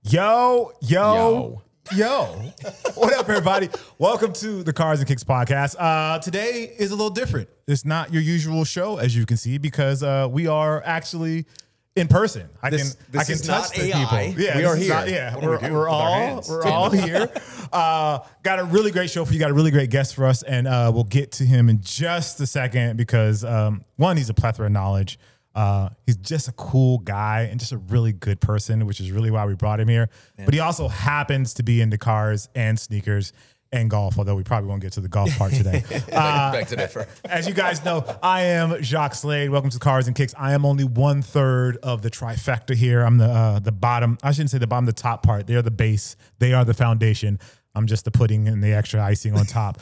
Yo. What up, everybody? Welcome to the Cars and Kicks podcast. Today is a little different. It's not your usual show, as you can see, because we are actually in person. I can touch not the AI. people. Yeah, we are here. We're all here. Got a really great show for you. Got a really great guest for us, and we'll get to him in just a second because one, he's a plethora of knowledge. He's just a cool guy and just a really good person, which is really why we brought him here. Yeah. But he also happens to be into cars and sneakers and golf, although we probably won't get to the golf part today. Beg to differ. As you guys know, I am Jacques Slade. Welcome to Cars and Kicks. I am only 1/3 of the trifecta here. I'm the bottom. I shouldn't say the bottom, the top part. They are the base. They are the foundation. I'm just the pudding and the extra icing on top.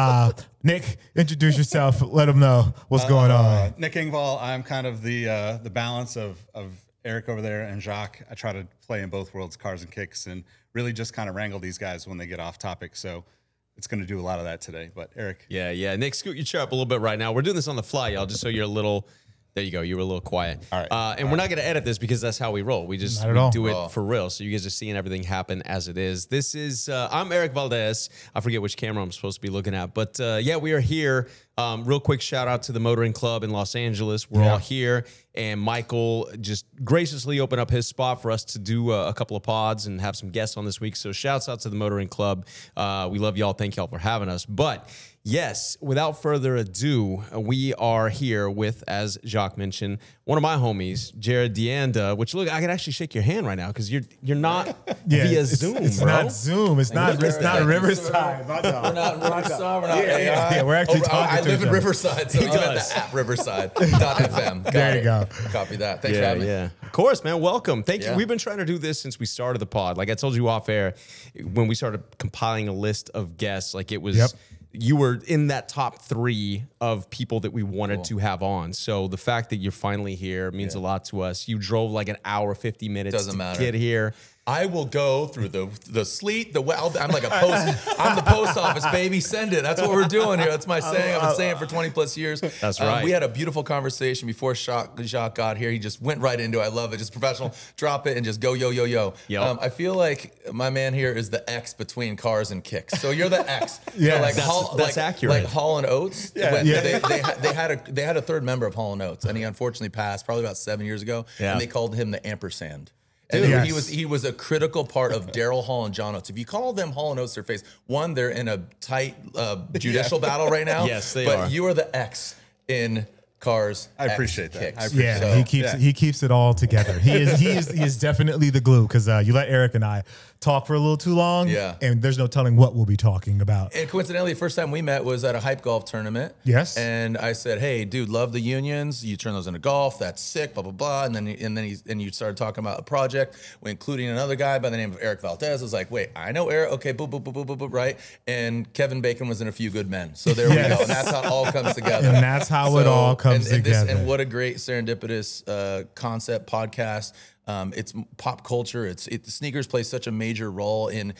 Nick, introduce yourself. Let them know what's going on. Nick Engvall. I'm kind of the balance of Eric over there and Jacques. I try to play in both worlds, Cars and Kicks, and really just kind of wrangle these guys when they get off topic. So it's going to do a lot of that today. But Eric. Yeah. Nick, scoot your chair up a little bit right now. We're doing this on the fly, y'all, just so you're a little... There you go. You were a little quiet. All right. And we're not going to edit this because that's how we roll. We just do it for real. So you guys are seeing everything happen as it is. This is, I'm Eric Valdez. I forget which camera I'm supposed to be looking at. But yeah, we are here. Real quick shout out to the Motoring Club in Los Angeles. We're all here. And Michael just graciously opened up his spot for us to do a couple of pods and have some guests on this week. So shouts out to the Motoring Club. We love y'all. Thank y'all for having us. But yes, without further ado, we are here with, as Jacques mentioned, one of my homies, Jared Deanda, which look, I can actually shake your hand right now because you're not via Zoom, it's bro. Not Zoom. It's not Riverside. We're not Rockstar. We're not AI. Yeah, we're actually talking I to live each in other. Riverside, so I'm at the app Riverside.fm. There you go. Copy that. Thanks for having me. Yeah. Of course, man. Welcome. Thank you. We've been trying to do this since we started the pod. Like I told you off air, when we started compiling a list of guests, like it was... Yep. You were in that top 3 of people that we wanted to have on. So the fact that you're finally here means a lot to us. You drove like an hour, 50 minutes to get here. I will go through the sleet, the well. I'm like I'm the post office, baby. Send it. That's what we're doing here. That's my saying. I've been saying it for 20 plus years. That's right. We had a beautiful conversation before Jacques got here. He just went right into it. I love it. Just professional. Drop it and just go, yo. Yep. I feel like my man here is the X between Cars and Kicks. So you're the X. Yeah, that's accurate. Like Hall and Oates. Yeah. They had a third member of Hall and Oates, and he unfortunately passed probably about 7 years ago. Yeah. And they called him the ampersand. And he was a critical part of Daryl Hall and John Oates. If you call them Hall and Oates to their face, one, they're in a tight judicial battle right now. Yes, they are. are. But you are the X in Cars. I appreciate that. Kicks. I appreciate Yeah, he keeps it all together. He is definitely the glue because you let Eric and I talk for a little too long. Yeah. And there's no telling what we'll be talking about. And coincidentally, the first time we met was at a hype golf tournament. Yes. And I said, "Hey, dude, love the unions. You turn those into golf. That's sick. Blah blah blah." And then you started talking about a project, including another guy by the name of Eric Valdez. I was like, "Wait, I know Eric. Okay, boop boop boop boop boop boop." Right. And Kevin Bacon was in A Few Good Men. So there we go. And that's how it all comes together. And that's how it all comes together. And what a great serendipitous concept podcast. It's pop culture. Sneakers play such a major role in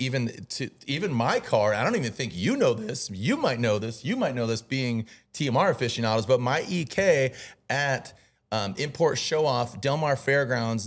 even my car. I don't even think you know this. You might know this. You might know this being TMR aficionados. But my EK at Import Show Off Del Mar Fairgrounds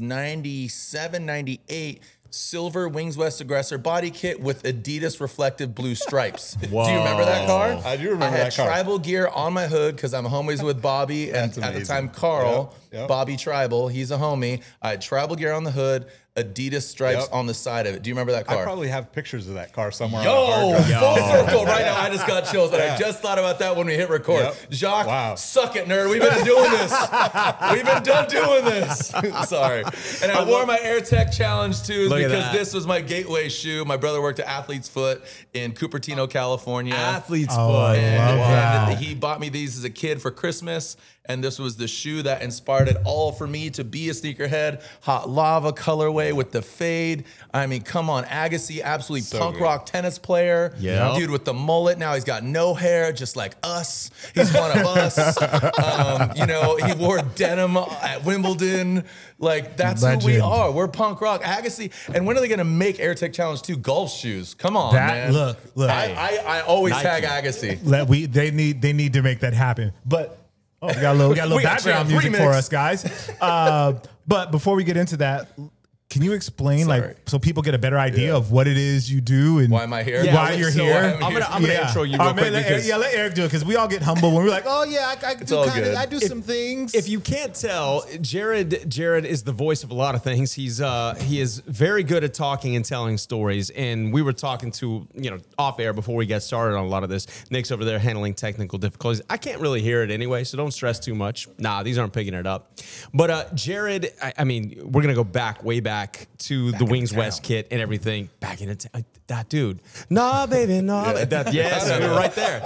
97, 98. Silver Wings West Aggressor body kit with Adidas reflective blue stripes. Whoa. Do you remember that car? I do remember that car. I had tribal gear on my hood because I'm homies with Bobby and at the time Carl, Yep. Bobby Tribal. He's a homie. I had tribal gear on the hood, Adidas stripes on the side of it. Do you remember that car? I probably have pictures of that car somewhere. Yo, on the hard drive. full circle right now. I just got chills. And I just thought about that when we hit record. Yep. Jacques, Wow. suck it, nerd. We've been doing this. We've been done doing this. Sorry. And I wore my AirTech Challenge too because this was my gateway shoe. My brother worked at Athlete's Foot in Cupertino, California. Athlete's Oh, foot. And he bought me these as a kid for Christmas. And this was the shoe that inspired it all for me to be a sneakerhead. Hot lava colorway with the fade. I mean, come on. Agassi, absolutely punk rock tennis player. Yeah. Dude with the mullet. Now he's got no hair, just like us. He's one of us. He wore denim at Wimbledon. Like, that's who we are. We're punk rock. Agassi. And when are they going to make AirTech Challenge 2 golf shoes? Come on, man. Look. I always Nike. tag Agassi. They need to make that happen. But we got a little background music for us, guys. But before we get into that, can you explain so people get a better idea of what it is you do and why am I here? Why you're here? I'm gonna intro you real quick. Let Eric do it because we all get humble when we're like, oh yeah, I do some things. If you can't tell, Jared is the voice of a lot of things. He is very good at talking and telling stories. And we were talking to off air before we get started on a lot of this. Nick's over there handling technical difficulties. I can't really hear it anyway, so don't stress too much. Nah, these aren't picking it up. But Jared, I mean, we're gonna go way back to the Wings West kit and everything. Back in it, that dude. Nah, baby, nah. Yes, we were right there.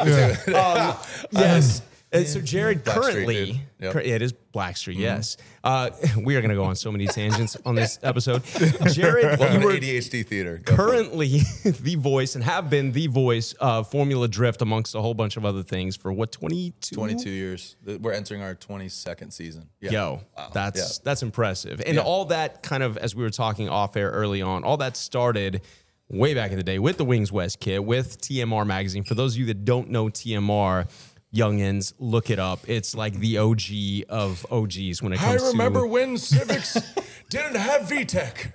Yes. So Jared currently, it is Blackstreet. Yes, we are going to go on so many tangents on this episode. Jared, you were ADHD theater. Currently the voice and have been the voice of Formula Drift amongst a whole bunch of other things for what 22 years. We're entering our 22nd season. Yeah. Yo, wow. That's impressive. And all that kind of, as we were talking off air early on, all that started way back in the day with the Wings West kit, with TMR magazine. For those of you that don't know TMR, youngins, look it up. It's like the OG of OGs when it comes to... I remember when Civics didn't have VTEC.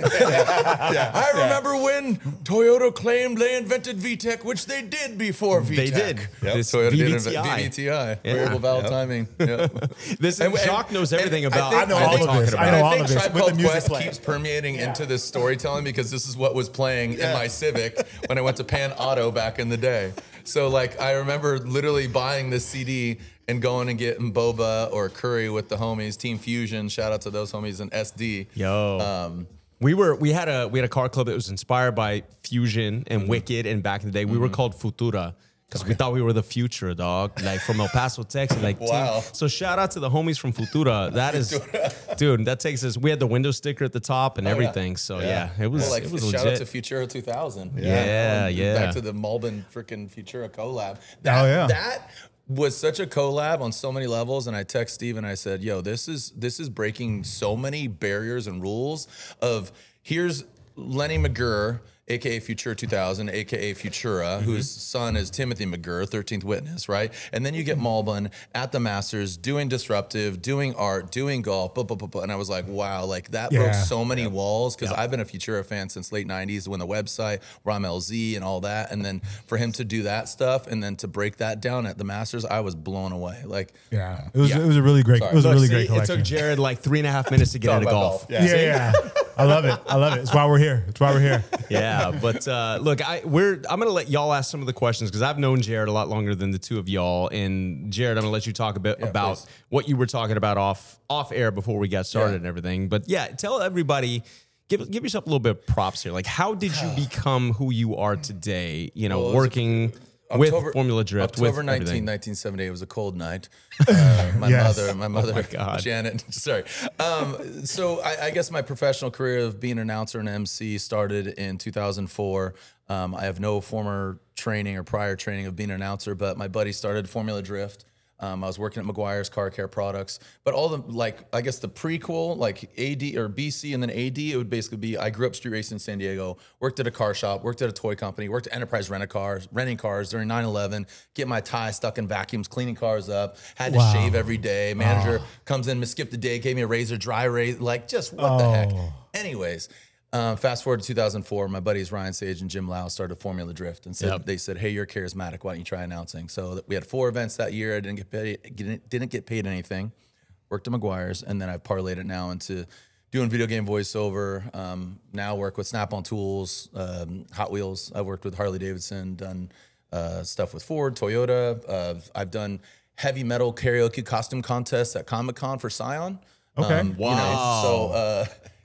I remember when Toyota claimed they invented VTEC, which they did before VTEC. They did. This Toyota did invent VVTi, variable valve timing. Jacques knows everything about. I know all of this. I know all of this. Tribe Called Quest keeps permeating into this storytelling because this is what was playing in my Civic when I went to Pan Auto back in the day. So I remember literally buying this CD and going and getting boba or curry with the homies, Team Fusion. Shout out to those homies in SD. Yo, we had a car club that was inspired by Fusion and Wicked, and back in the day we were called Futura. Because we thought we were the future, dog. Like from El Paso, Texas. Wow. So shout out to the homies from Futura. That is, dude, that takes us. We had the window sticker at the top and everything. So it was it was shout legit. out to Futura 2000. Yeah. Back to the Malbon freaking Futura collab. That was such a collab on so many levels. And I text Steve and I said, yo, this is breaking so many barriers and rules of here's Lenny McGurr, a.k.a. Futura 2000, a.k.a. Futura, whose son is Timothy McGurr, 13th Witness, right? And then you get Malbon at the Masters doing disruptive, doing art, doing golf, and I was like, wow, that broke so many walls because I've been a Futura fan since late 90s when the website, Rom LZ and all that. And then for him to do that stuff and then to break that down at the Masters, I was blown away. It was a really great, great collection. It took Jared 3.5 minutes to get into golf. Yeah. I love it. It's why we're here. Yeah, but look, I'm gonna let y'all ask some of the questions because I've known Jared a lot longer than the two of y'all. And Jared, I'm gonna let you talk a bit about what you were talking about off air before we got started and everything. But tell everybody, give yourself a little bit of props here. How did you become who you are today? Working with Formula Drift. October 19, 1978 was a cold night. My mother, Janet. Sorry. So I guess my professional career of being an announcer and MC started in 2004. I have no former training or prior training of being an announcer, but my buddy started Formula Drift. I was working at Meguiar's Car Care Products, but all the I guess the prequel, AD or BC and then AD, it would basically be I grew up street racing in San Diego, worked at a car shop, worked at a toy company, worked at Enterprise renting cars during 9/11, get my tie stuck in vacuums, cleaning cars up, had to shave every day. Manager comes in, skipped the day, gave me a razor, dry razor, just what the heck. Anyways. Fast forward to 2004, my buddies Ryan Sage and Jim Lau started Formula Drift and they said, hey, you're charismatic. Why don't you try announcing? So we had 4 events that year. I didn't get paid anything. Worked at Meguiar's, and then I've parlayed it now into doing video game voiceover. Now work with Snap-on Tools, Hot Wheels. I've worked with Harley Davidson, done stuff with Ford, Toyota. I've done heavy metal karaoke costume contests at Comic-Con for Scion. Okay. Wow.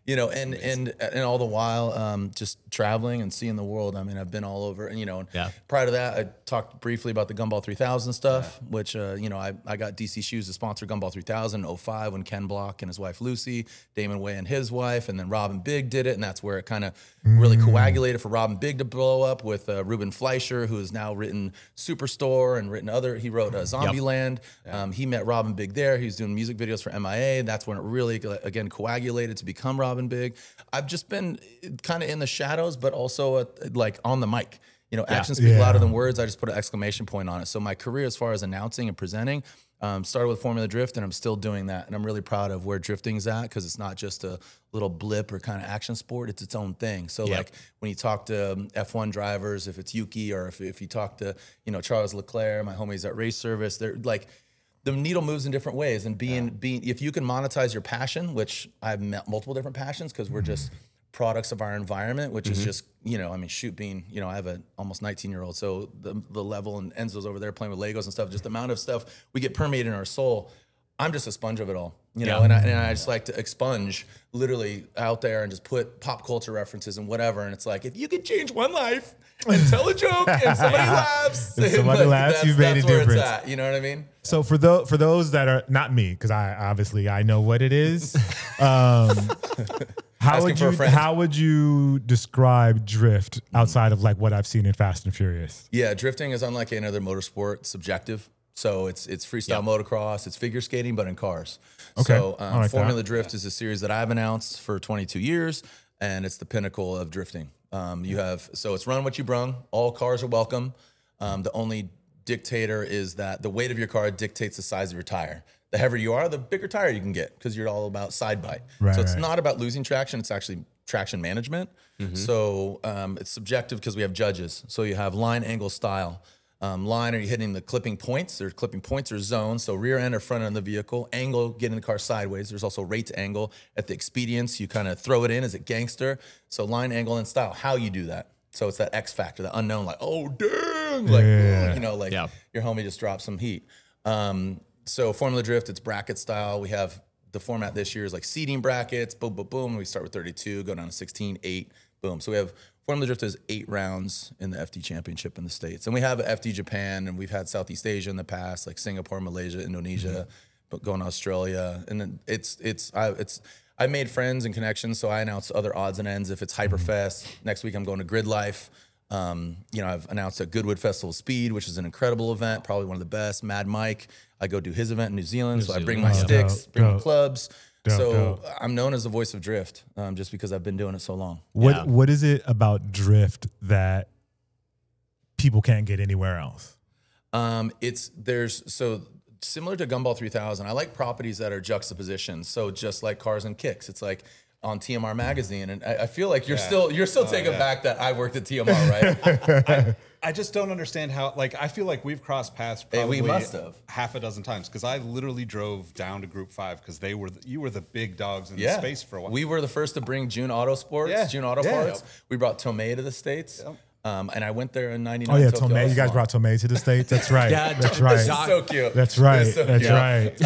And all the while, just traveling and seeing the world. I mean, I've been all over, and prior to that, I talked briefly about the Gumball 3000 stuff, which, I got DC Shoes to sponsor Gumball 3000 in 2005 when Ken Block and his wife Lucy, Damon Way and his wife, and then Robin Big did it, and that's where it kind of really coagulated for Robin Big to blow up with Ruben Fleischer, who has now written Superstore and he wrote Zombieland. He met Robin Big there. He was doing music videos for MIA. That's when it really, again, coagulated to become Robin Big. I've just been kind of in the shadows, but also on the mic. Actions speak louder than words. I just put an exclamation point on it. So my career as far as announcing and presenting, Started with Formula Drift, and I'm still doing that. And I'm really proud of where drifting's at, because it's not just a little blip or kind of action sport. It's its own thing. So like when you talk to F1 drivers, if it's Yuki, or if you talk to, Charles Leclerc, my homies at Race Service, they're like, the needle moves in different ways. And being if you can monetize your passion, which I have multiple different passions, because we're just products of our environment, which is just, being, I have an almost 19-year-old. So the level, and Enzo's over there playing with Legos and stuff, just the amount of stuff we get permeated in our soul. I'm just a sponge of it all, know, and I just like to expunge literally out there and just put pop culture references and whatever. And it's like, if you could change one life and tell a joke and somebody laughs, you've made a difference. It's at, you know what I mean? So for those that are not me, because I know what it is. How would you describe drift outside of like what I've seen in Fast and Furious? Yeah, drifting is unlike any other motorsport. It's subjective. So it's freestyle motocross, it's figure skating, but in cars. Okay. So Formula Drift is a series that I've announced for 22 years, and it's the pinnacle of drifting. It's run what you brung. All cars are welcome. The only dictator is that the weight of your car dictates the size of your tire. The heavier you are, the bigger tire you can get, because you're all about side bite. So it's not about losing traction. It's actually traction management. So it's subjective because we have judges. So you have line, angle, style. Line, are you hitting the clipping points? There's clipping points or zones. So rear end or front end of the vehicle. Angle, getting the car sideways. There's also rate to angle. At the expedience, you kind of throw it in. Is it gangster? So line, angle, and style. How you do that. So it's that X factor, the unknown, like, oh, dang. Your homie just dropped some heat. So Formula Drift, it's bracket style. We have the format this year is like seating brackets. Boom, boom, boom. We start with 32, go down to 16, 8, boom. So we have Formula Drift is 8 rounds in the FD Championship in the States. And we have FD Japan, and we've had Southeast Asia in the past, like Singapore, Malaysia, Indonesia, but going to Australia. And then I made friends and connections, so I announce other odds and ends. If it's Hyperfest, next week I'm going to Grid Life. I've announced a Goodwood Festival of Speed, which is an incredible event, probably one of the best. Mad Mike, I go do his event in New Zealand, I bring my sticks, bring my clubs. I'm known as the voice of drift, just because I've been doing it so long. What is it about drift that people can't get anywhere else? Similar to Gumball 3000, I like properties that are juxtapositions. So just like Cars and Kicks, it's like on TMR magazine, and I feel like you're still taking back that I worked at TMR, right? I just don't understand how. Like, I feel like we've crossed paths probably we must have half a dozen times, because I literally drove down to Group 5 because you were the big dogs in the space for a while. We were the first to bring June Autosports, June Auto Parts. We brought Tomei to the States. And I went there in '99. Oh yeah, Tomei. You guys brought Tomei to the States. That's right. That's right. This is so cute. That's right. That's right.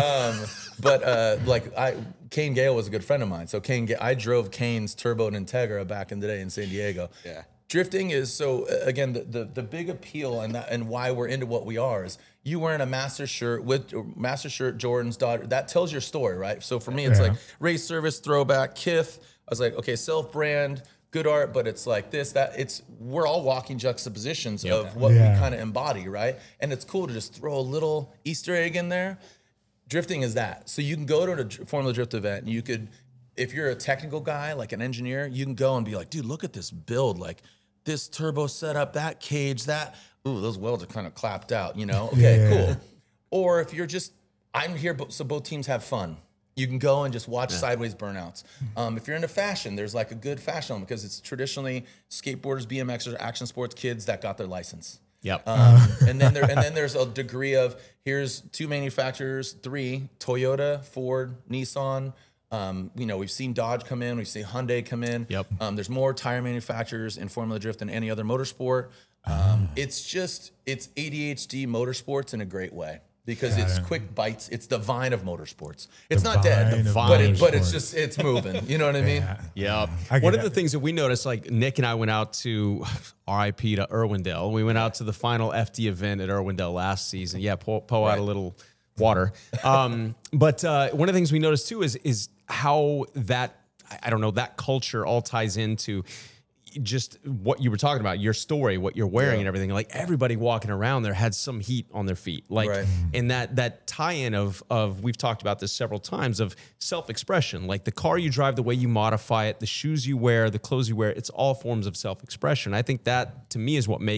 Kane Gale was a good friend of mine. So I drove Kane's Turbo Integra back in the day in San Diego. Yeah. Drifting is again the big appeal and why we're into what we are is you wearing a Master shirt Jordan's daughter, that tells your story, right? So for me it's like Race Service, throwback, Kith. I was like, okay, self-brand, good art, but it's like this, we're all walking juxtapositions of what we kind of embody, right? And it's cool to just throw a little Easter egg in there. Drifting is that. So you can go to a Formula Drift event and you could, if you're a technical guy, like an engineer, you can go and be like, dude, look at this build, like this turbo setup, that cage, those welds are kind of clapped out, Okay, cool. Or if you're just, I'm here so both teams have fun. You can go and just watch sideways burnouts. If you're into fashion, there's like a good fashion element, because it's traditionally skateboarders, BMXers, action sports kids that got their license. Yep. And then there's a degree of, here's 2 manufacturers, 3, Toyota, Ford, Nissan. We've seen Dodge come in, we've seen Hyundai come in. Yep. There's more tire manufacturers in Formula Drift than any other motorsport. It's ADHD motorsports in a great way. Because it's quick bites. It's the Vine of motorsports. It's not dead, but it's moving. You know what I mean? Yeah. One of the things that we noticed, like Nick and I went out to RIP to Irwindale. We went out to the final FD event at Irwindale last season. Yeah, pour out a little water. But one of the things we noticed too is how that culture all ties into just what you were talking about, your story, what you're wearing and everything. Like everybody walking around there had some heat on their feet. Like, and that tie-in of, we've talked about this several times, of self-expression. Like the car you drive, the way you modify it, the shoes you wear, the clothes you wear, it's all forms of self-expression. I think that to me is what makes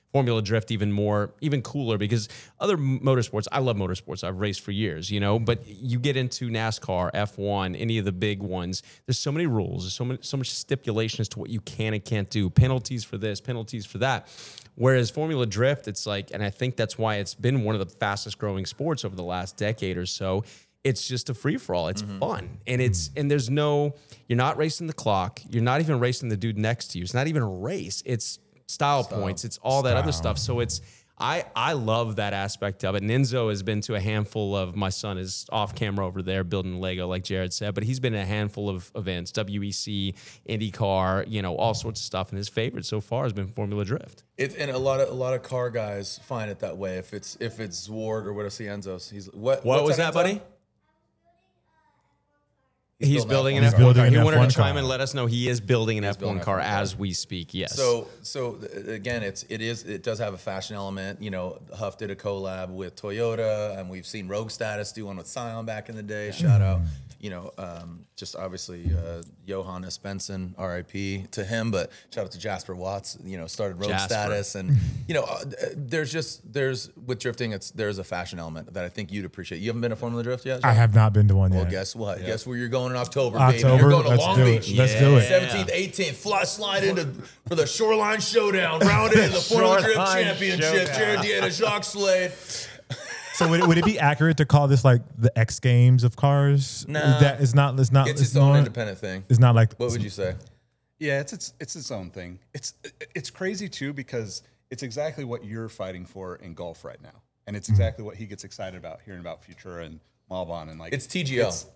Formula Drift even cooler, because other motorsports, I love motorsports. I've raced for years, but you get into NASCAR, F1, any of the big ones, there's so many rules. There's so much stipulation as to what you can and can't do. Penalties for this, penalties for that. Whereas Formula Drift, it's like, and I think that's why it's been one of the fastest growing sports over the last decade or so. It's just a free for all. It's fun. And you're not racing the clock. You're not even racing the dude next to you. It's not even a race. It's style points. It's all that other stuff. So I love that aspect of it. And Enzo has been to a handful of, my son is off camera over there building Lego, like Jared said, but he's been in a handful of events, WEC, IndyCar, all sorts of stuff. And his favorite so far has been Formula Drift. And a lot of car guys find it that way. If it's Zwart or what I see Enzo's, what was that, buddy? He's building an F1 F1 car. He wanted F1 to chime car. in and let us know he is building an F1 car as we speak. Yes. So again, it does have a fashion element. Huff did a collab with Toyota, and we've seen Rogue Status do one with Scion back in the day. Shout out. Just obviously Johannes Benson, RIP to him, but shout out to Jasper Watts, started Rogue Status. And, there's with drifting, there's a fashion element that I think you'd appreciate. You haven't been to Formula Drift yet, John? I have not been to one yet. Well, guess what? Yeah. Guess where you're going in October, baby. You're October? going to Let's Long do Beach. it. Let's do it. 17th, 18th, slide into for the Shoreline Showdown, round in the Formula Drift Championship. Jared Deanna, Jacques Slade. So would it be accurate to call this like the X Games of cars? No, it's not. It's its own independent thing. It's not like. What would you say? Yeah, it's its own thing. It's crazy too, because it's exactly what you're fighting for in golf right now, and it's exactly what he gets excited about hearing about Futura and Malbon and like. It's TGL.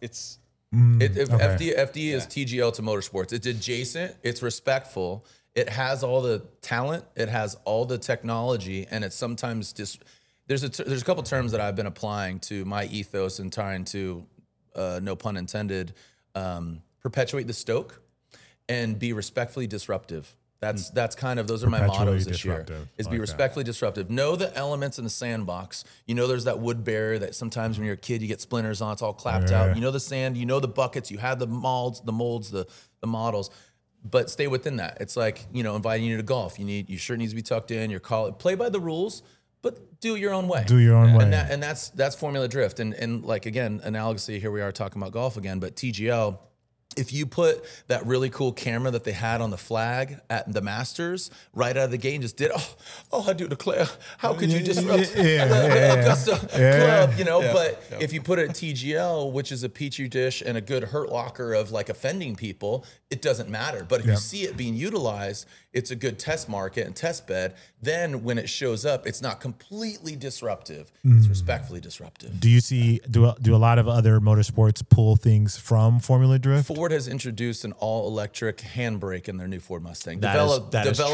Okay. FD is TGL to motorsports. It's adjacent. It's respectful. It has all the talent. It has all the technology, and it's sometimes just. There's a couple terms that I've been applying to my ethos and trying to, no pun intended, perpetuate the stoke and be respectfully disruptive. That's kind of, those are my mottos this year, is be respectfully disruptive. Know the elements in the sandbox. There's that wood barrier that sometimes when you're a kid, you get splinters on, it's all clapped out. You know the sand, you know the buckets, you have the molds, the models, but stay within that. It's like, inviting you to golf. Your shirt needs to be tucked in, play by the rules, but do it your own way. Do your own way. And that's Formula Drift. And like, again, analogously, here we are talking about golf again, but TGL, if you put that really cool camera that they had on the flag at the Masters right out of the gate and just did, I do declare, how could you disrupt the Augusta club, But if you put it at TGL, which is a petri dish and a good hurt locker of like offending people, it doesn't matter. But if you see it being utilized, it's a good test market and test bed. Then when it shows up, it's not completely disruptive. It's respectfully disruptive. Do you see, do a lot of other motorsports pull things from Formula Drift? Ford has introduced an all-electric handbrake in their new Ford Mustang. Developed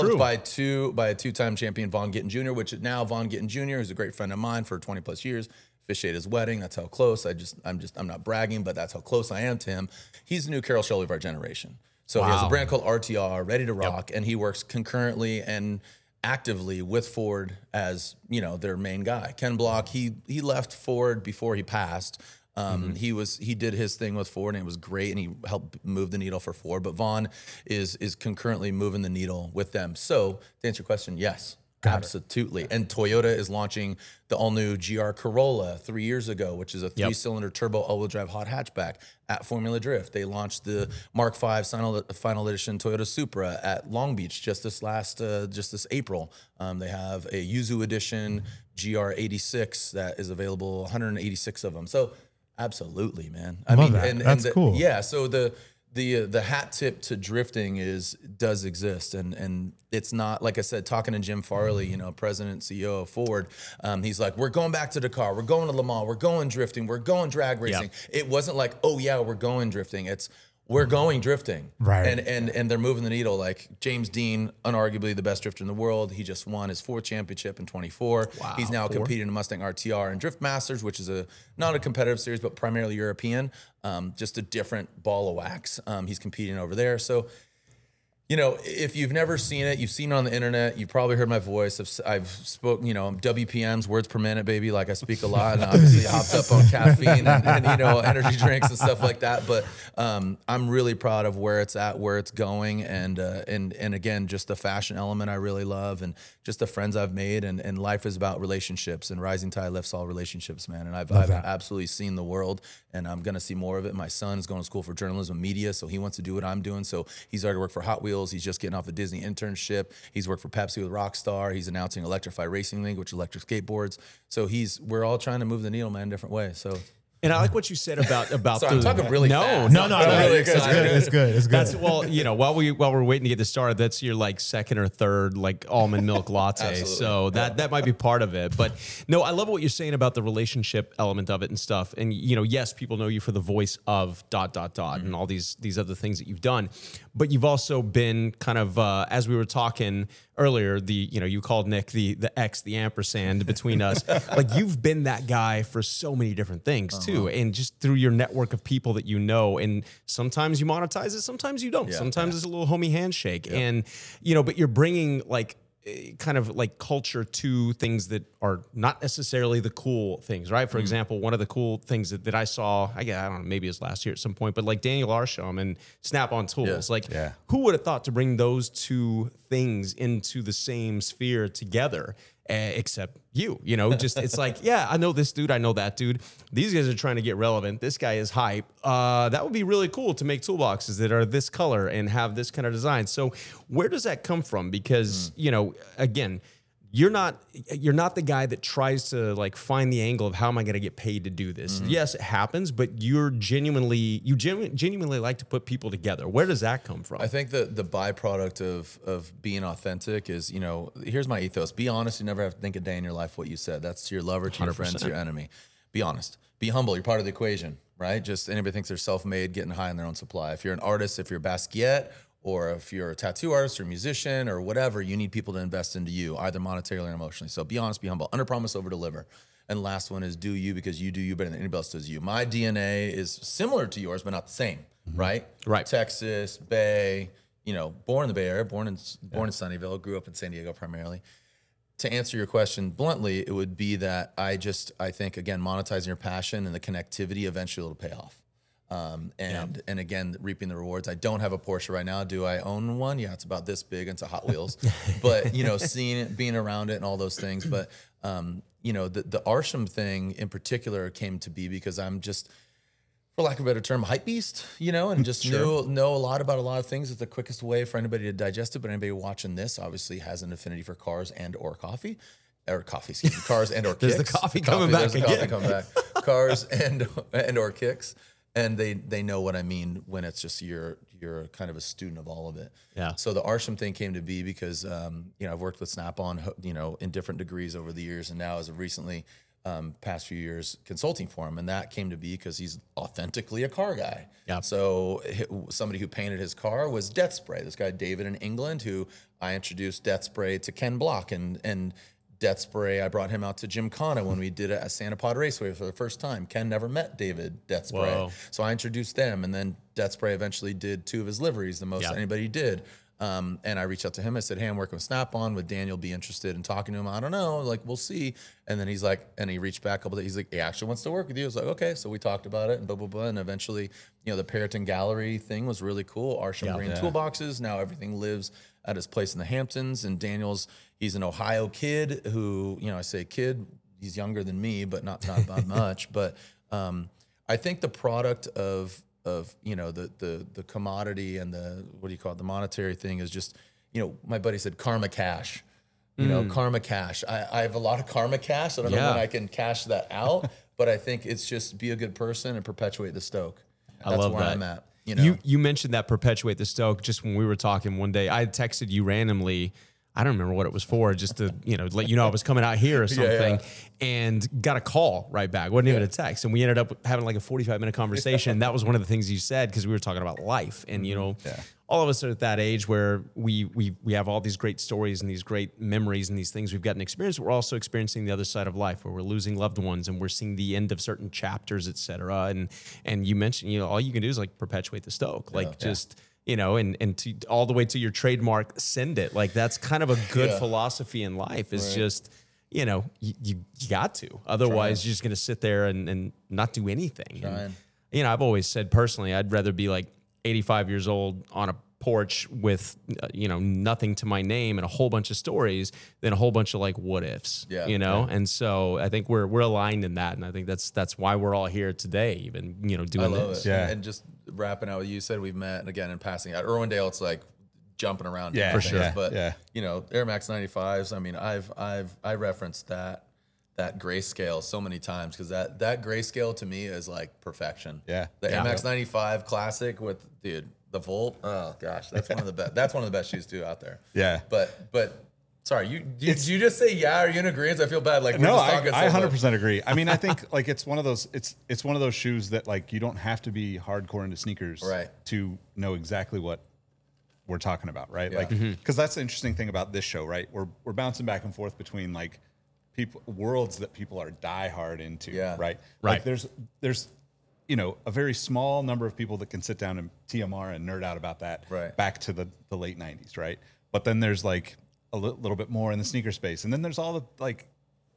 by a two-time champion Vaughn Gittin Jr., which now Vaughn Gittin Jr. is a great friend of mine for 20 plus years. Officiated his wedding. That's how close. I'm not bragging, but that's how close I am to him. He's the new Carroll Shelby of our generation. So he has a brand called RTR, ready to rock, and he works concurrently and actively with Ford as their main guy. Ken Block, he left Ford before he passed. He did his thing with Ford and it was great, and he helped move the needle for Ford. But Vaughn is concurrently moving the needle with them. So to answer your question, yes. Absolutely. And Toyota is launching the all-new GR Corolla 3 years ago, which is a three-cylinder turbo all-wheel drive hot hatchback at Formula Drift. They launched the Mark V final edition Toyota Supra at Long Beach just this April. They have a Yuzu edition GR86 that is available, 186 of them. So absolutely, man. I mean, that. That's cool. Yeah. So the hat tip to drifting does exist, and it's not, like I said, talking to Jim Farley, president CEO of Ford, he's like, we're going back to Dakar, we're going to Le Mans, we're going drifting, we're going drag racing. It wasn't like, oh yeah, we're going drifting. It's we're going drifting, right? And they're moving the needle. Like James Dean, unarguably the best drifter in the world. He just won his 4th championship in 24. Wow, he's now competing in Mustang RTR and Drift Masters, which is not a competitive series, but primarily European. Just a different ball of wax. He's competing over there. So You know, if you've never seen it, you've seen it on the internet. You've probably heard my voice. I've spoken, you know, WPMs, words per minute, baby. Like I speak a lot, and obviously hopped up on caffeine and you know, energy drinks and stuff like that. But I'm really proud of where it's at, where it's going, and again, just the fashion element I really love, and just the friends I've made, and life is about relationships, and rising tide lifts all relationships, man. And I've absolutely seen the world, and I'm gonna see more of it. My son is going to school for journalism and media, so he wants to do what I'm doing. So he's already worked for Hot Wheels. He's just getting off a Disney internship. He's worked for Pepsi with Rockstar. He's announcing Electrify Racing League, which is electric skateboards. So we're all trying to move the needle, man, in different ways. So. And I like what you said about so I'm talking really fast. No, really it's good. That's, well, you know, while we're waiting to get this started, that's your like second or third like almond milk latte. So that might be part of it. But no, I love what you're saying about the relationship element of it and stuff. And you know, yes, people know you for the voice of ... and all these other things that you've done. But you've also been kind of as we were talking earlier, you called Nick the X, the ampersand between us. Like you've been that guy for so many different things too. And just through your network of people that you know, and sometimes you monetize it, sometimes you don't. Sometimes it's a little homie handshake, and you know, but you're bringing like kind of like culture to things that are not necessarily the cool things, right? For example, one of the cool things that I saw, I don't know, maybe it was last year at some point, but like Daniel Arsham and Snap-on Tools, who would have thought to bring those two things into the same sphere together? Except you know, just it's like, yeah, I know this dude, I know that dude. These guys are trying to get relevant. This guy is hype. That would be really cool to make toolboxes that are this color and have this kind of design. So where does that come from? Because, you know, again, you're not the guy that tries to like find the angle of how am I going to get paid to do this. Yes, it happens, but you genuinely like to put people together. Where does that come from? I think the byproduct of being authentic is, you know, here's my ethos: be honest. You never have to think a day in your life what you said. That's to your lover, to your friend, to your enemy. Be honest. Be humble. You're part of the equation, right? Just anybody thinks they're self-made, getting high on their own supply. If you're an artist, if you're Basquiat, or if you're a tattoo artist or a musician or whatever, you need people to invest into you, either monetarily or emotionally. So be honest, be humble, under promise, over deliver. And last one is do you, because you do you better than anybody else does you. My DNA is similar to yours, but not the same, right? Right. Texas, Bay, you know, born in the Bay Area, born in Sunnyvale, grew up in San Diego primarily. To answer your question bluntly, it would be that I think, again, monetizing your passion and the connectivity eventually will pay off. And again, reaping the rewards. I don't have a Porsche right now. Do I own one? Yeah, it's about this big. It's a Hot Wheels, but you know, seeing it, being around it and all those things. But, you know, the Arsham thing in particular came to be because I'm just, for lack of a better term, hype beast, you know, and just know a lot about a lot of things. It's the quickest way for anybody to digest it. But anybody watching this obviously has an affinity for cars and or coffee. Or coffee, excuse me, cars and or kicks. There's the coffee coming back again. Cars and or kicks. And they know what I mean when it's just you're kind of a student of all of it. Yeah. So the Arsham thing came to be because you know, I've worked with Snap-on, you know, in different degrees over the years, and now as of recently, past few years, consulting for him, and that came to be because he's authentically a car guy. Yeah. So somebody who painted his car was Death Spray. This guy David in England, who I introduced Death Spray to Ken Block, and Death Spray, I brought him out to Gymkhana when we did it at Santa Pod Raceway for the first time. Ken never met David Death Spray. Whoa. So I introduced them, and then Death Spray eventually did 2 of his liveries, the most anybody did. And I reached out to him. I said, hey, I'm working with Snap-on. Would Daniel be interested in talking to him? I don't know. Like, we'll see. And then he's like, and he reached back a couple days. He's like, he actually wants to work with you. I was like, okay. So we talked about it and blah, blah, blah. And eventually, you know, the Perriton Gallery thing was really cool. Arsham Green Toolboxes. Now everything lives at his place in the Hamptons. And he's an Ohio kid who, you know, I say kid, he's younger than me, but not much. But I think the product of you know, the commodity and the monetary thing is just, you know, my buddy said karma cash. You know, karma cash. I have a lot of karma cash. I don't know when I can cash that out, but I think it's just be a good person and perpetuate the stoke. That's where I'm at. You know, you mentioned that perpetuate the stoke just when we were talking one day. I had texted you randomly. I don't remember what it was for, just to, you know, let you know I was coming out here or something, and got a call right back. Wasn't even a text. And we ended up having like a 45-minute conversation. That was one of the things you said, because we were talking about life. And, you know, all of us are at that age where we have all these great stories and these great memories and these things we've gotten experience. We're also experiencing the other side of life, where we're losing loved ones and we're seeing the end of certain chapters, et cetera. And you mentioned, you know, all you can do is like perpetuate the stoke. Like you know, and to all the way to your trademark, send it. Like that's kind of a good philosophy in life is just, you know, you got to, otherwise you're just going to sit there and not do anything. And, you know, I've always said personally, I'd rather be like 85 years old on a porch with, you know, nothing to my name and a whole bunch of stories than a whole bunch of like what ifs, you know? And so I think we're aligned in that. And I think that's why we're all here today, even, you know, doing this. Yeah. And just wrapping out what you said, we've met again in passing at Irwindale. It's like jumping around. For sure. But you know, Air Max 95s. I mean, I referenced that grayscale so many times because that grayscale to me is like perfection. Yeah. The Air Max 95 Classic with the Volt. Oh gosh, that's one of the best. That's one of the best shoes too out there. Yeah. But sorry, did you just say yeah? Are you in agreement? I feel bad. Like no, I 100% agree. I mean, I think like it's one of those shoes that like you don't have to be hardcore into sneakers to know exactly what we're talking about, right? Like because that's the interesting thing about this show, right? We're bouncing back and forth between like worlds that people are diehard into, right? Like there's you know, a very small number of people that can sit down and TMR and nerd out about that back to the late 90s, right? But then there's like a little bit more in the sneaker space. And then there's all the like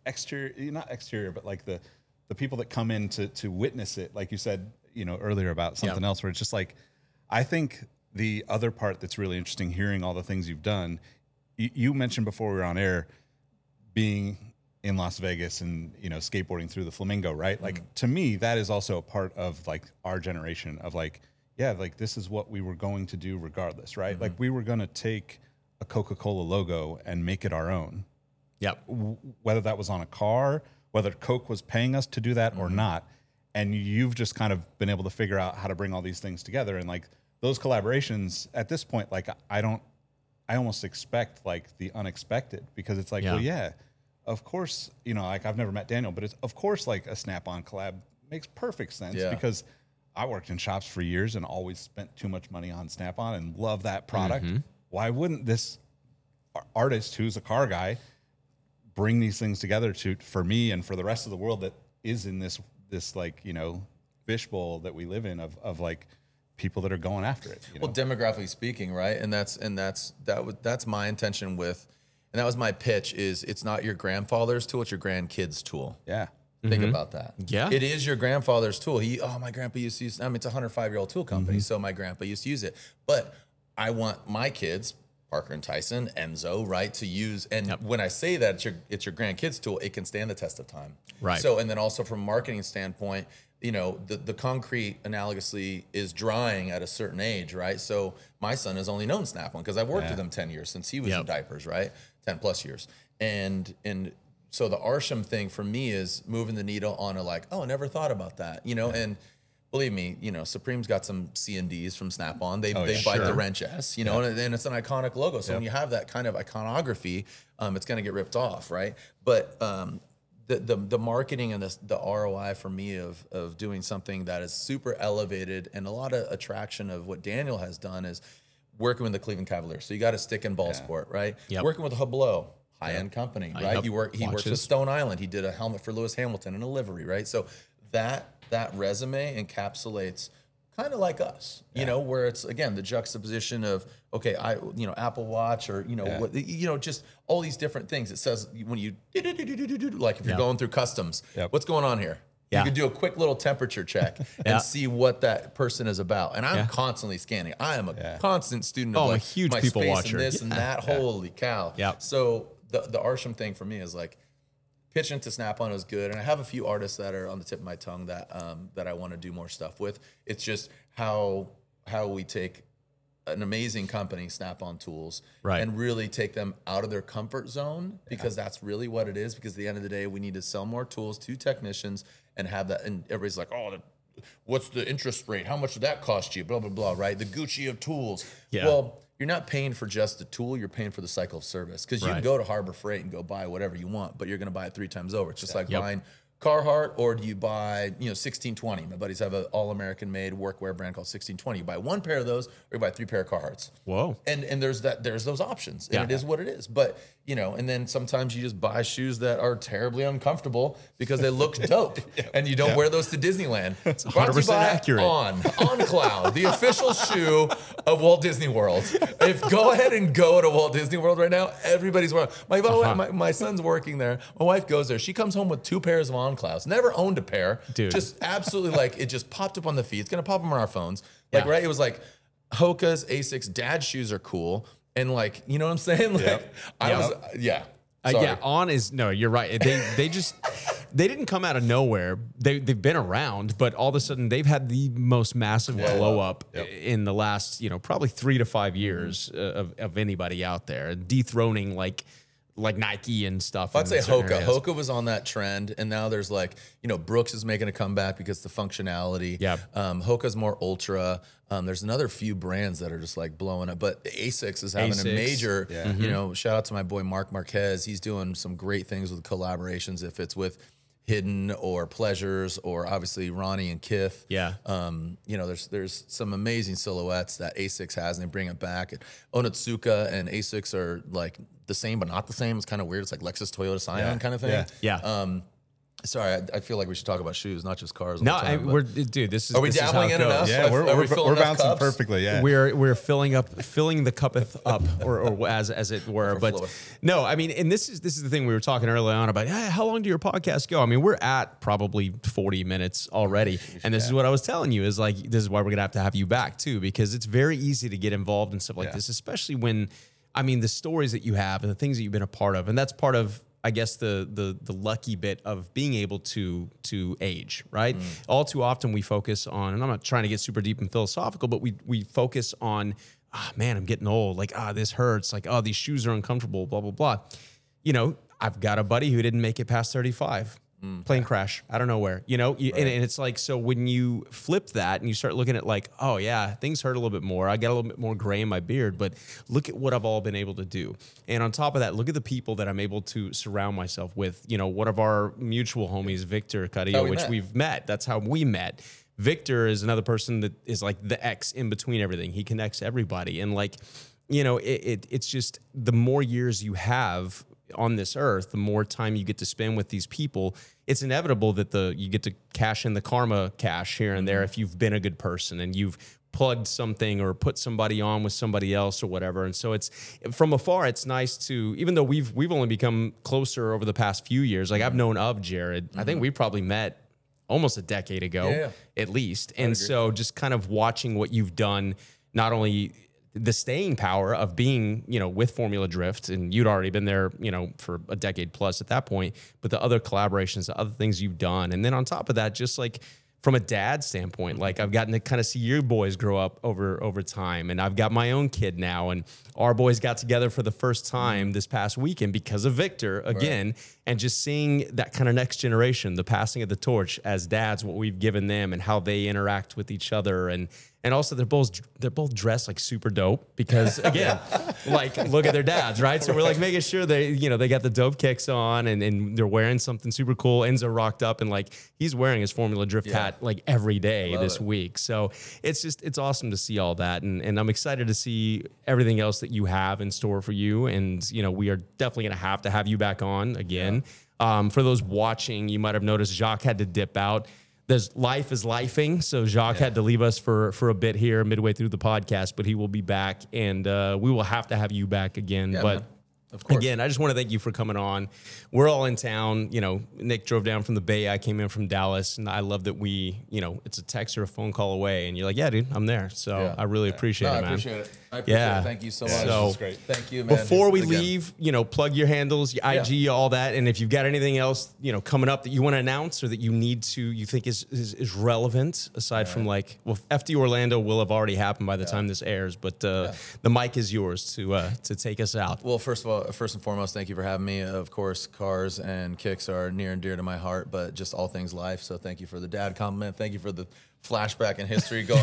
not exterior, but like the people that come in to witness it, like you said, you know, earlier about something else where it's just like, I think the other part that's really interesting, hearing all the things you've done, you mentioned before we were on air, being in Las Vegas and, you know, skateboarding through the Flamingo, right? Like to me, that is also a part of like our generation of like, yeah, like this is what we were going to do regardless, right? Like we were going to take a Coca-Cola logo and make it our own. Yep. Whether that was on a car, whether Coke was paying us to do that or not. And you've just kind of been able to figure out how to bring all these things together. And like those collaborations at this point, like I almost expect like the unexpected because it's like, well, yeah, of course, you know, like I've never met Daniel, but it's of course like a Snap-on collab makes perfect sense because I worked in shops for years and always spent too much money on Snap-on and love that product. Why wouldn't this artist who's a car guy bring these things together for me and for the rest of the world that is in this like, you know, fishbowl that we live in of like people that are going after it. You know? Well, demographically speaking, right? And that's my intention with. And that was my pitch is it's not your grandfather's tool, it's your grandkid's tool. Yeah. Think about that. Yeah. It is your grandfather's tool. My grandpa used to use, I mean, it's a 105-year-old tool company, so my grandpa used to use it. But I want my kids, Parker and Tyson, Enzo, right, to use, and when I say that it's your grandkid's tool, it can stand the test of time. Right. So, and then also from a marketing standpoint, you know, the concrete analogously is drying at a certain age, right? So my son has only known Snap-on because I've worked with him 10 years since he was in diapers, right? 10 plus years. And so the Arsham thing for me is moving the needle on a like, oh, I never thought about that, you know? And believe me, you know, Supreme's got some C&Ds from Snap-on. They bite the wrench S, you know, and it's an iconic logo. So when you have that kind of iconography, it's going to get ripped off, right? But the marketing and the ROI for me of doing something that is super elevated and a lot of attraction of what Daniel has done is working with the Cleveland Cavaliers. So you got to stick in ball sport, right? Yep. Working with Hublot, high-end company, right? He works with Stone Island. He did a helmet for Lewis Hamilton and a livery, right? So that resume encapsulates kind of like us, you know, where it's again the juxtaposition of Apple Watch or just all these different things. It says when you like if you're going through customs, what's going on here? You can do a quick little temperature check and see what that person is person And I'm constantly scanning. I am a constant student of I'm like a huge my people space watcher. and this and that. Holy cow. So the Arsham thing for me is like pitching to Snap-on was good. And I have a few artists that are on the tip of my tongue that I want to do more stuff with. It's just how we take an amazing company, Snap-on Tools, and really take them out of their comfort zone because that's really what it is. Because at the end of the day, we need to sell more tools to technicians and have that. And everybody's like, oh, what's the interest rate? How much did that cost you? Blah, blah, blah, right? The Gucci of tools. Yeah. Well, you're not paying for just the tool. You're paying for the cycle of service because you can go to Harbor Freight and go buy whatever you want, but you're going to buy it 3 times over. It's just like buying Carhartt, or do you buy, 1620? My buddies have an all-American made workwear brand called 1620. You buy one pair of those, or you buy 3 pair of Carhartts. Whoa. And there's those options, and it is what it is. But, and then sometimes you just buy shoes that are terribly uncomfortable because they look dope, and you don't wear those to Disneyland. It's 100% accurate. On Cloud, the official shoe of Walt Disney World. Go ahead and go to Walt Disney World right now. Everybody's wearing. My son's working there. My wife goes there. She comes home with 2 pairs of On Clouds. Never owned a pair. Dude. Just absolutely it just popped up on the feed. It's gonna pop them on our phones. Right? It was like Hoka's, Asics, Dad's shoes are cool. And you know what I'm saying? Sorry. On is no, you're right. They didn't come out of nowhere. They've been around, but all of a sudden they've had the most massive blow up in the last, probably 3 to 5 years of anybody out there, dethroning like Nike and stuff. I'd say Hoka. Areas. Hoka was on that trend, and now there's Brooks is making a comeback because the functionality. Yeah. Hoka's more ultra. There's another few brands that are just blowing up, but Asics is having a major. Shout out to my boy Mark Marquez. He's doing some great things with collaborations. If it's with Hidden or Pleasures, or obviously Ronnie and Kith. Yeah. There's some amazing silhouettes that Asics has, and they bring it back. Onitsuka and Asics are the same, but not the same. It's kind of weird. It's like Lexus, Toyota, Scion kind of thing. Yeah. Sorry, I feel like we should talk about shoes, not just cars. Dude, this is. Are we dabbling in enough? Yeah, we're bouncing perfectly. Yeah, we're filling the cuppeth up, or as it were. But no, I mean, and this is the thing we were talking early on about. How long do your podcasts go? I mean, we're at probably 40 minutes already, and this is what I was telling you is this is why we're gonna have to have you back too, because it's very easy to get involved in stuff like this, especially when, I mean, the stories that you have and the things that you've been a part of, and that's part of, I guess, the lucky bit of being able to age, right? All too often we focus on, and I'm not trying to get super deep and philosophical, but we focus on, man, I'm getting old. This hurts. These shoes are uncomfortable, blah, blah, blah. I've got a buddy who didn't make it past 35. Plane crash out of nowhere, and it's so when you flip that and you start looking at oh yeah, things hurt a little bit more. I got a little bit more gray in my beard, but look at what I've all been able to do. And on top of that, look at the people that I'm able to surround myself with. One of our mutual homies, Victor Carrillo, which we've met. That's how we met. Victor is another person that is the X in between everything. He connects everybody. And it's just the more years you have on this earth, the more time you get to spend with these people, it's inevitable that you get to cash in the karma cash here and there if you've been a good person and you've plugged something or put somebody on with somebody else or whatever. And so it's from afar, it's nice to, even though we've only become closer over the past few years. I've known of Jared. I think we probably met almost a decade ago, at least. And so just kind of watching what you've done, not only the staying power of being, with Formula Drift, and you'd already been there, for a decade plus at that point, but the other collaborations, the other things you've done. And then on top of that, just from a dad standpoint, I've gotten to kind of see your boys grow up over time, and I've got my own kid now, and our boys got together for the first time this past weekend because of Victor again, and just seeing that kind of next generation, the passing of the torch as dads, what we've given them and how they interact with each other. And also they're both dressed super dope because again, look at their dads, right? So we're making sure they got the dope kicks on and they're wearing something super cool. Enzo rocked up and he's wearing his Formula Drift hat every day this week. So it's awesome to see all that. And I'm excited to see everything else that you have in store for you. And we are definitely going to have you back on again. For those watching, you might have noticed Jacques had to dip out. Life is lifing, so Jacques had to leave us for a bit here midway through the podcast, but he will be back, and we will have to have you back again. Yeah, but man. Of course. Again, I just want to thank you for coming on. We're all in town. Nick drove down from the Bay. I came in from Dallas, and I love that it's a text or a phone call away, and you're like, yeah, dude, I'm there. So I really appreciate it, man. I appreciate it. Thank you so much. So, this is great. Thank you, man. Before we leave, plug your handles, your IG, all that. And if you've got anything else, coming up that you want to announce or that you think is relevant aside from FD Orlando will have already happened by the time this airs, but the mic is yours to take us out. Well, first and foremost, thank you for having me. Of course, cars and kicks are near and dear to my heart, but just all things life. So thank you for the dad compliment. Thank you for the flashback in history, going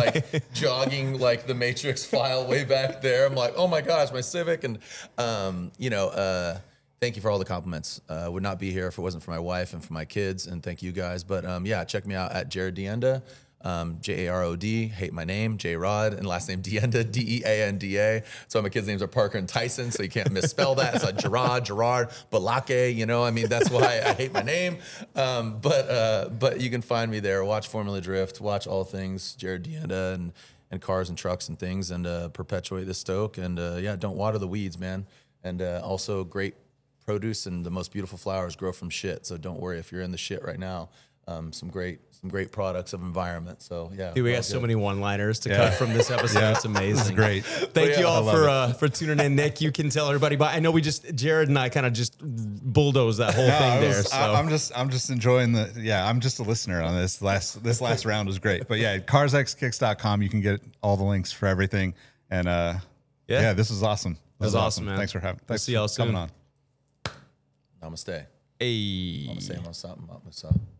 jogging the Matrix file way back there. I'm oh my gosh, my Civic, and thank thank you for all the compliments. Would not be here if it wasn't for my wife and for my kids, and thank you guys. But yeah, check me out at Jared Deanda, Jarod. Hate my name, J-Rod, and last name Deanda, Deanda. So my kids' names are Parker and Tyson, so you can't misspell that. It's like Gerard, Balake. You know, I mean, that's why I hate my name. But you can find me there. Watch Formula Drift. Watch all things Jared Deanda and cars and trucks and things, and perpetuate the stoke. And yeah, don't water the weeds, man. And also great produce and the most beautiful flowers grow from shit. So don't worry if you're in the shit right now. Some great products of environment. So yeah, dude, we got so many one-liners to cut from this episode. It's amazing. This is great. Thank you all for tuning in. Nick, you can tell everybody, but I know Jared and I kind of just bulldozed that whole thing there. So I'm just enjoying I'm just a listener on this last round was great. But yeah, carsxkicks.com, you can get all the links for everything. And yeah, this was awesome. This was awesome, man. Thanks for having. We'll see y'all soon. Coming on. Namaste. Hey. Namaste.